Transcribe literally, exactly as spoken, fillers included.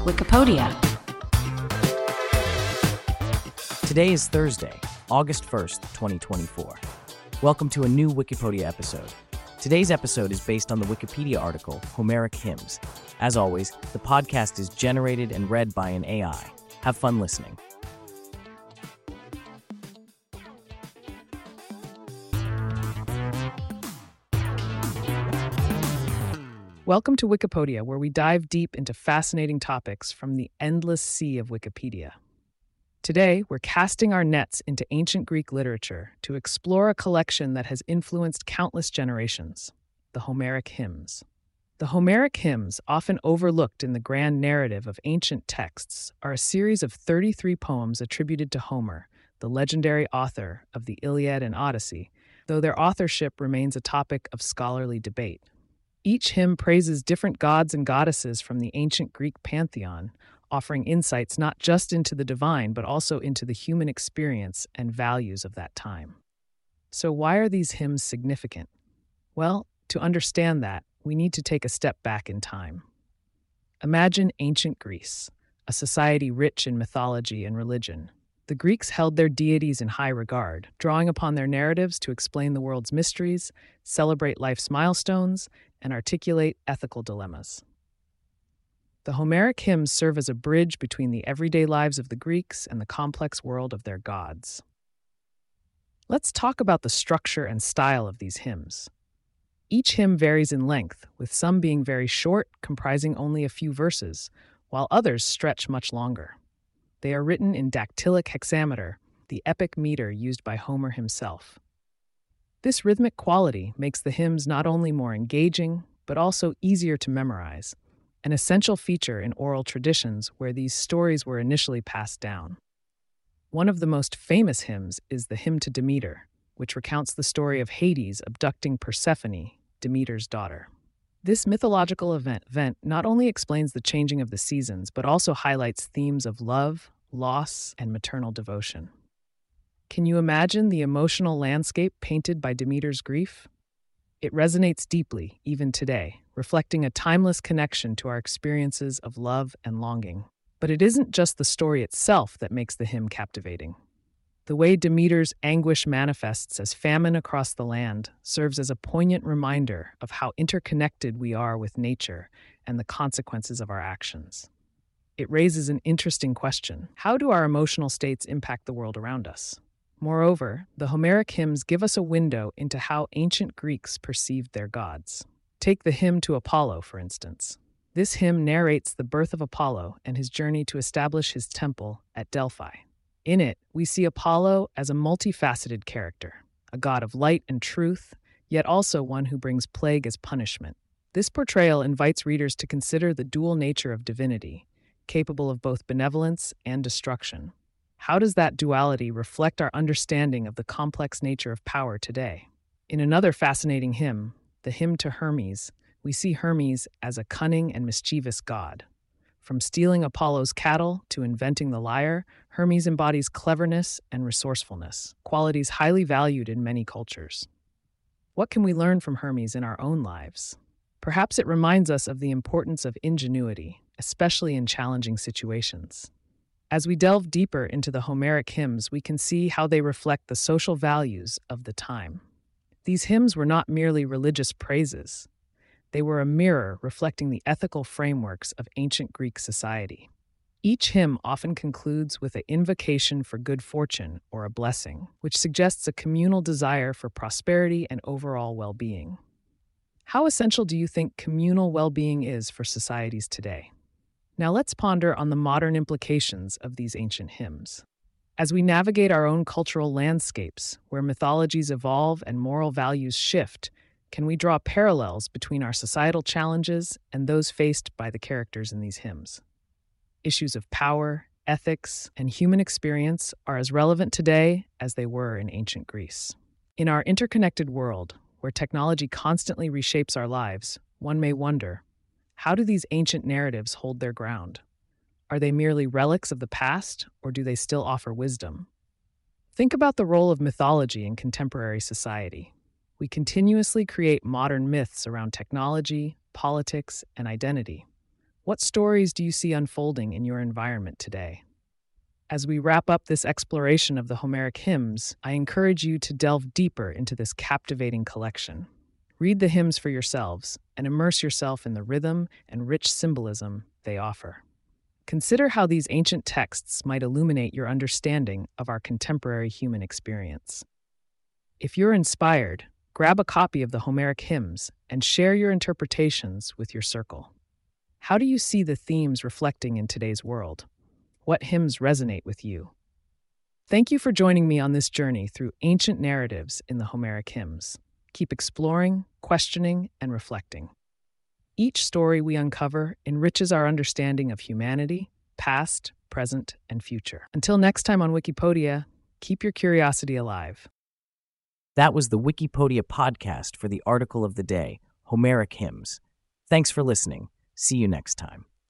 Wikipedia. Today is Thursday, August first, twenty twenty-four. Welcome to a new Wikipedia episode. Today's episode is based on the Wikipedia article, Homeric Hymns. As always, the podcast is generated and read by an A I. Have fun listening. Welcome to Wikipedia, where we dive deep into fascinating topics from the endless sea of Wikipedia. Today, we're casting our nets into ancient Greek literature to explore a collection that has influenced countless generations, the Homeric Hymns. The Homeric Hymns, often overlooked in the grand narrative of ancient texts, are a series of thirty-three poems attributed to Homer, the legendary author of the Iliad and Odyssey, though their authorship remains a topic of scholarly debate. Each hymn praises different gods and goddesses from the ancient Greek pantheon, offering insights not just into the divine, but also into the human experience and values of that time. So why are these hymns significant? Well, to understand that, we need to take a step back in time. Imagine ancient Greece, a society rich in mythology and religion. The Greeks held their deities in high regard, drawing upon their narratives to explain the world's mysteries, celebrate life's milestones, and articulate ethical dilemmas. The Homeric hymns serve as a bridge between the everyday lives of the Greeks and the complex world of their gods. Let's talk about the structure and style of these hymns. Each hymn varies in length, with some being very short, comprising only a few verses, while others stretch much longer. They are written in dactylic hexameter, the epic meter used by Homer himself. This rhythmic quality makes the hymns not only more engaging, but also easier to memorize, an essential feature in oral traditions where these stories were initially passed down. One of the most famous hymns is the Hymn to Demeter, which recounts the story of Hades abducting Persephone, Demeter's daughter. This mythological event, event not only explains the changing of the seasons, but also highlights themes of love, loss, and maternal devotion. Can you imagine the emotional landscape painted by Demeter's grief? It resonates deeply, even today, reflecting a timeless connection to our experiences of love and longing. But it isn't just the story itself that makes the hymn captivating. The way Demeter's anguish manifests as famine across the land serves as a poignant reminder of how interconnected we are with nature and the consequences of our actions. It raises an interesting question. How do our emotional states impact the world around us? Moreover, the Homeric hymns give us a window into how ancient Greeks perceived their gods. Take the hymn to Apollo, for instance. This hymn narrates the birth of Apollo and his journey to establish his temple at Delphi. In it, we see Apollo as a multifaceted character, a god of light and truth, yet also one who brings plague as punishment. This portrayal invites readers to consider the dual nature of divinity, capable of both benevolence and destruction. How does that duality reflect our understanding of the complex nature of power today? In another fascinating hymn, the Hymn to Hermes, we see Hermes as a cunning and mischievous god. From stealing Apollo's cattle to inventing the lyre, Hermes embodies cleverness and resourcefulness, qualities highly valued in many cultures. What can we learn from Hermes in our own lives? Perhaps it reminds us of the importance of ingenuity, especially in challenging situations. As we delve deeper into the Homeric hymns, we can see how they reflect the social values of the time. These hymns were not merely religious praises. They were a mirror reflecting the ethical frameworks of ancient Greek society. Each hymn often concludes with an invocation for good fortune or a blessing, which suggests a communal desire for prosperity and overall well-being. How essential do you think communal well-being is for societies today? Now let's ponder on the modern implications of these ancient hymns. As we navigate our own cultural landscapes, where mythologies evolve and moral values shift, can we draw parallels between our societal challenges and those faced by the characters in these hymns? Issues of power, ethics, and human experience are as relevant today as they were in ancient Greece. In our interconnected world, where technology constantly reshapes our lives, one may wonder, how do these ancient narratives hold their ground? Are they merely relics of the past, or do they still offer wisdom? Think about the role of mythology in contemporary society. We continuously create modern myths around technology, politics, and identity. What stories do you see unfolding in your environment today? As we wrap up this exploration of the Homeric hymns, I encourage you to delve deeper into this captivating collection. Read the hymns for yourselves and immerse yourself in the rhythm and rich symbolism they offer. Consider how these ancient texts might illuminate your understanding of our contemporary human experience. If you're inspired, grab a copy of the Homeric hymns and share your interpretations with your circle. How do you see the themes reflecting in today's world? What hymns resonate with you? Thank you for joining me on this journey through ancient narratives in the Homeric hymns. Keep exploring, questioning, and reflecting. Each story we uncover enriches our understanding of humanity, past, present, and future. Until next time on Wikipedia, keep your curiosity alive. That was the Wikipedia podcast for the article of the day, Homeric Hymns. Thanks for listening. See you next time.